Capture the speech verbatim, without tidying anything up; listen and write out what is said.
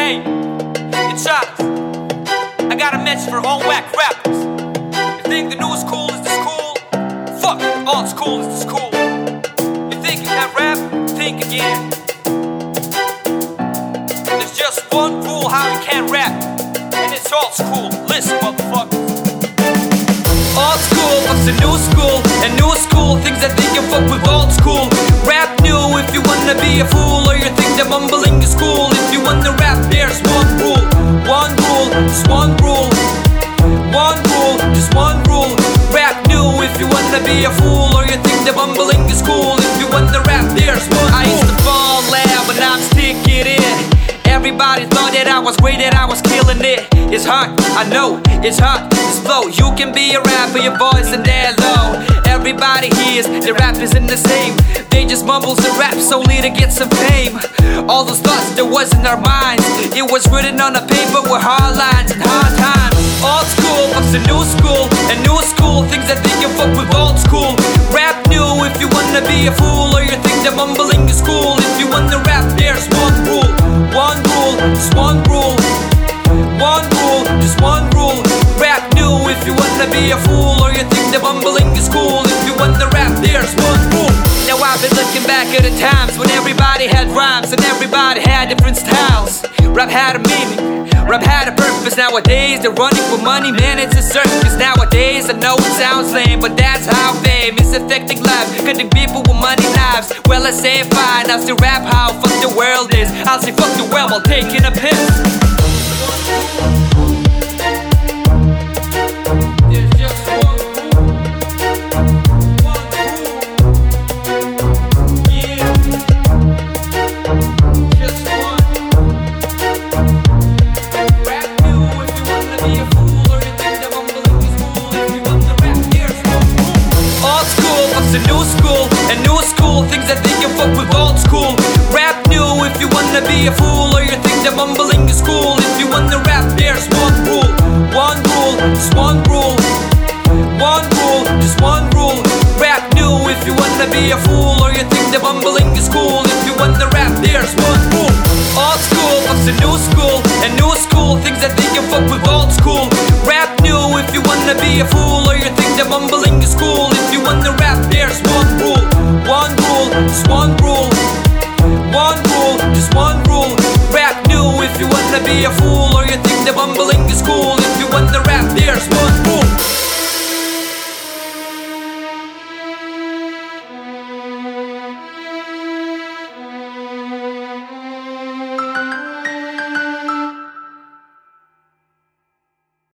Hey, it's Charles. I got a message for all whack rappers. You think the new is cool, is this cool? Fuck, old school, is this cool? You think you can rap? Think again. There's just one rule how you can rap, and it's old school. Listen, motherfucker. Old school, what's the new school? And new school thinks that they can fuck with old school. Rap new if you wanna be a fool, or you think that mumbling is cool. If you wanna rap, there's one rule. One rule, just one rule. One rule, just one rule. Rap new if you wanna be a fool, or you think that mumbling is cool. If you wanna rap, there's one rule. I used to fall out, but I'm sticking it. Everybody thought that I was great, that I was killing it. It's hard, I know, it's hard, it's flow. You can be a rapper, your voice and that low. Everybody hears, the rap isn't the same. They just mumbles and rap solely to get some fame. All those thoughts that was in our minds, it was written on a paper with hard lines and hard times. Old school fucks the new school, and new school thinks that they can fuck with old school. Rap new if you wanna be a fool, or you think that mumbling is cool. If you wanna rap, there's one rule. One rule, just one rule. One rule, just one rule. Rap new if you wanna be a fool, or you think that mumbling is cool. If you wanna rap, there's one rule. Now I've been looking back at the times when everybody had rhymes and everybody had different styles. Rap had a meaning, rap had a purpose. Nowadays they're running for money, man, it's a circus. Nowadays I know it sounds lame, but that's how fame is affecting life, cutting people with money knives. Well, I say fine, I'll still rap how fuck the world is. I'll say fuck the world while taking a piss. There's just one rule. One rule. Yeah. Just one. Rap new if you wanna be a fool, or you think that mumbling is cool. If you wanna rap, there's one rule. Old school fucks the new school, and new school thinks that they can fuck with old school. Rap new if you wanna be a fool, or you think that mumbling is cool. If you wanna rap, there's one rule. One rule, just one rule. One rule, just one rule. Rap new if you wanna be a fool, or you think that mumbling is cool. If you wanna rap, there's one rule. Old school fucks the new school, and new school thinks that they can fuck with old school. Rap new if you wanna be a fool, or you think that mumbling is cool. If you wanna rap, there's one rule. One rule, just one rule. One rule, just one rule. Rap new if you wanna be a fool, or you think that mumbling is cool. If you wanna rap, there's one